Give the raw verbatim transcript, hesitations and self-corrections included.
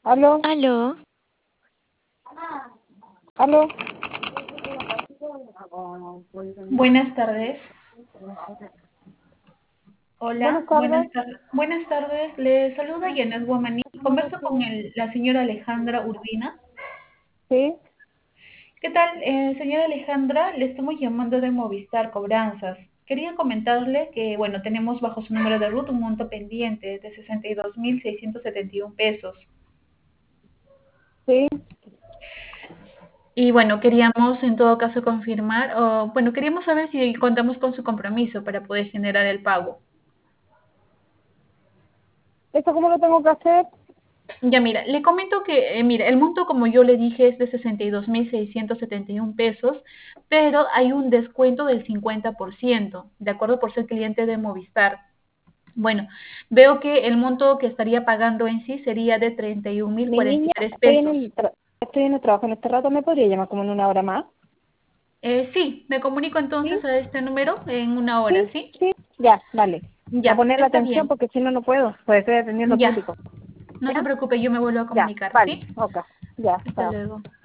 ¿Aló? Aló, ¿Aló? Buenas tardes. Buenas Hola, tardes. buenas tardes. Buenas tardes. Le saluda Yanet Guamaní. Converso con el- la señora Alejandra Urbina. Sí, ¿Qué tal, eh, señora Alejandra? Le estamos llamando de Movistar Cobranzas. Quería comentarle que, bueno, tenemos bajo su número de ruta un monto pendiente de sesenta y dos mil seiscientos setenta y uno pesos. sí. Y bueno, queríamos en todo caso confirmar, o bueno, queríamos saber si contamos con su compromiso para poder generar el pago. ¿Esto cómo lo tengo que hacer? Ya mira, le comento que, eh, mira, el monto como yo le dije es de sesenta y dos mil seiscientos setenta y uno pesos, pero hay un descuento del cincuenta por ciento, de acuerdo por ser cliente de Movistar. Bueno, veo que el monto que estaría pagando en sí sería de treinta y un mil Mi cuarenta y niña, tres estoy en pesos. el, tra- estoy en el trabajo en este rato, ¿me podría llamar como en una hora más? Eh, sí, me comunico ¿Sí? entonces a este número en una hora, Sí, ¿sí? sí. Ya, vale. A Ya, poner la está atención bien. porque si no, no puedo. Pues estoy atendiendo Ya, público. no se ¿Ya? preocupe, yo me vuelvo a Ya, comunicar, vale. ¿sí? Ok. Ya, Hasta chao. luego.